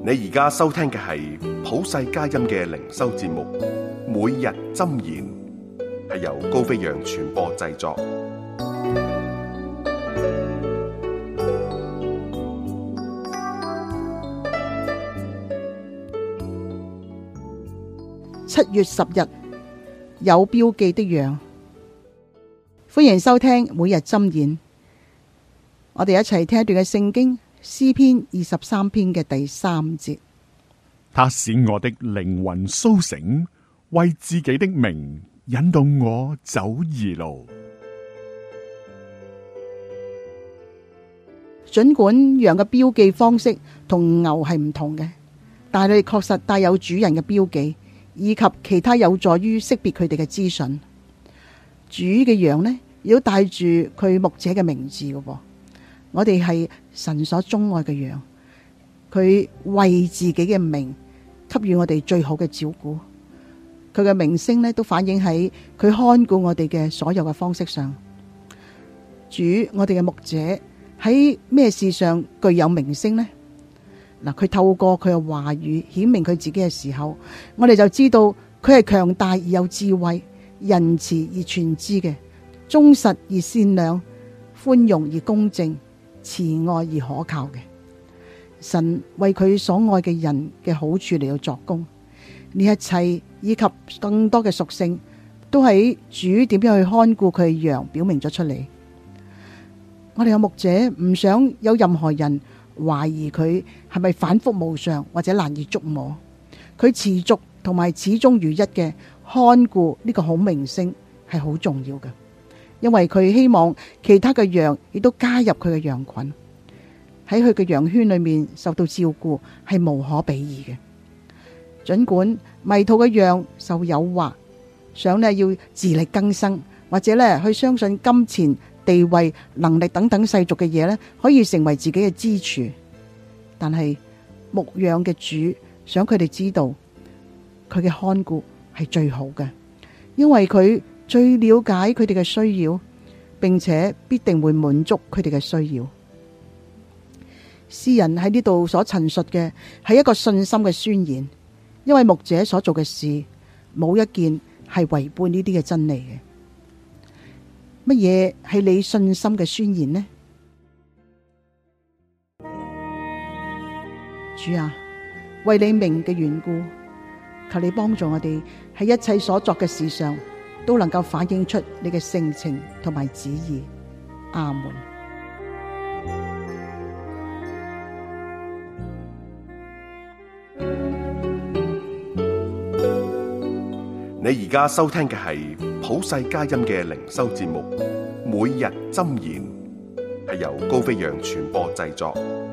你而家收聽嘅係普世佳音嘅靈修節目，每日箴言，係由高飛揚傳播製作。 7月10日，有標記的羊。歡迎收聽每日箴言。我哋一齊聽一段嘅聖經，詩篇23篇嘅第3節。 他使我的靈魂蘇醒，為自己的名引導我走義路。 盡管羊嘅標記方式同牛係唔同嘅，但係佢哋確實帶有主人嘅標記，以及其他有助於識別佢哋嘅資訊。主嘅羊呢，亦都帶住佢牧者嘅名字嘅。我哋係神所鍾愛嘅羊，佢為自己嘅名給予我哋最好嘅照顧。佢嘅名聲呢，都反映喺佢看顧我哋嘅所有嘅方式上。主，我哋嘅牧者喺咩事上具有名聲呢？嗱，佢透過佢嘅話語顯明佢自己嘅時候，我哋就知道佢係強大而有智慧、仁慈而全知嘅、忠實而善良、寬容而公正、慈愛而可靠嘅。神為佢所愛嘅人嘅好處嚟到作工，呢一切以及更多嘅屬性，都喺主點樣去看顧佢嘅羊表明咗出嚟。我哋嘅牧者唔想有任何人懷疑佢係咪反覆無常或者難以捉摸，佢持續同埋始終如一嘅看顧呢個好名聲係好重要嘅，因為佢希望其他嘅羊亦都加入佢嘅羊群，喺佢嘅羊圈裏面受到照顧係無可比擬嘅。盡管迷途嘅羊受誘惑，想呢要自力更生，或者呢去相信金錢、地位、能力等等世俗嘅嘢呢，可以成為自己嘅支柱，但係牧養嘅主想佢哋知道，佢嘅看顧係最好嘅，因為佢最了解佢哋嘅需要，並且必定會滿足佢哋嘅需要。詩人喺呢度所陳述嘅係一個信心嘅宣言，因為牧者所做嘅事冇一件係違背呢啲嘅真理嘅。乜嘢係你信心嘅宣言呢？主啊，為你名嘅緣故，求你幫助我哋喺一切所作嘅事上都能夠反映出你嘅性情同埋旨意。阿門。 你而家收聽嘅係普世佳音嘅靈修節目，每日箴言，係由高飛揚傳播製作。